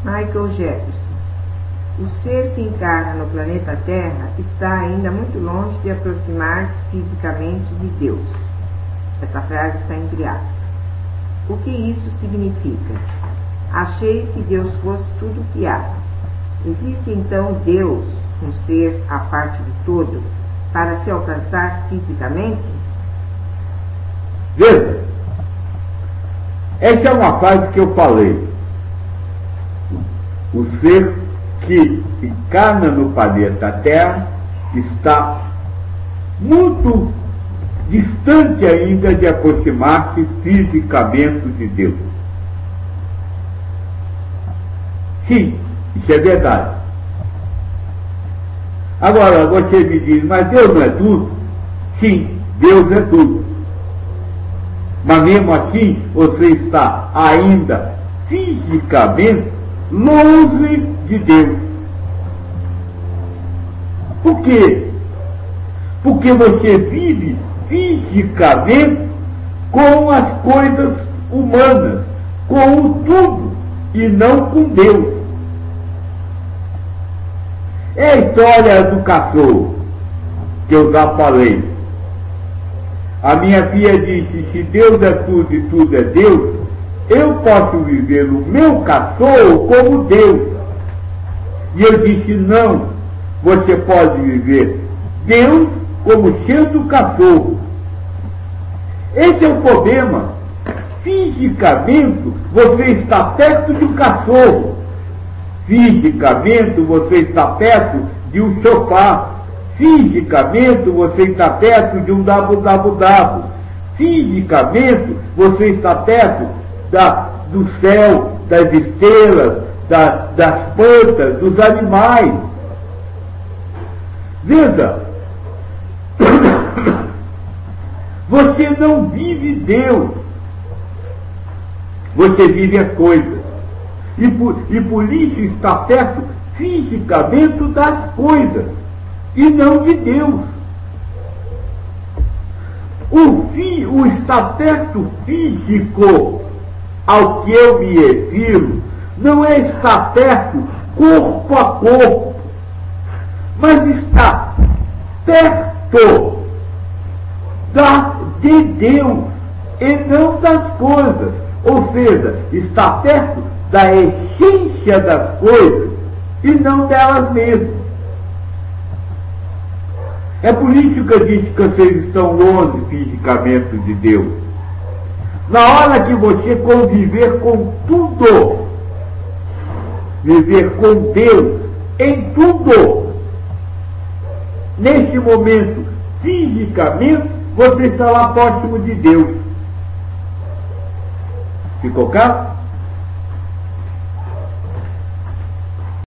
Michael Jefferson. O ser que encarna no planeta Terra está ainda muito longe de aproximar-se fisicamente de Deus. Essa frase está entre aspas. O que isso significa? Achei que Deus fosse tudo o que há. Existe então Deus, um ser à parte do todo, para se alcançar fisicamente? Veja, essa é uma frase que eu falei. O ser que encarna no planeta Terra está muito distante ainda de aproximar-se fisicamente de Deus. Sim, isso é verdade. Agora, você me diz, mas Deus não é tudo? Sim, Deus é tudo. Mas mesmo assim, você está ainda fisicamente longe de Deus. Por quê? Porque você vive fisicamente com as coisas humanas, com o tudo, e não com Deus. É a história do cachorro, que eu já falei. A minha filha disse, se Deus é tudo e tudo é Deus, eu posso viver no meu cachorro como Deus. E eu disse, não, você pode viver Deus como sendo cachorro. Esse é o problema. Fisicamente, você está perto de um cachorro. Fisicamente, você está perto de um sofá. Fisicamente, você está perto de um dabu-dabu-dabu. Fisicamente, você está perto do céu, das estrelas, das plantas, dos animais. Veja, você não vive Deus, você vive as coisas. E por isso está perto fisicamente das coisas, e não de Deus. O estar perto físico ao que eu me refiro não é estar perto corpo a corpo, mas está perto de Deus e não das coisas, ou seja, está perto da essência das coisas e não delas mesmas. É por isso que eu disse que vocês estão longe fisicamente de Deus. Na hora que você conviver com tudo, viver com Deus em tudo, nesse momento, fisicamente, você estará próximo de Deus. Ficou claro?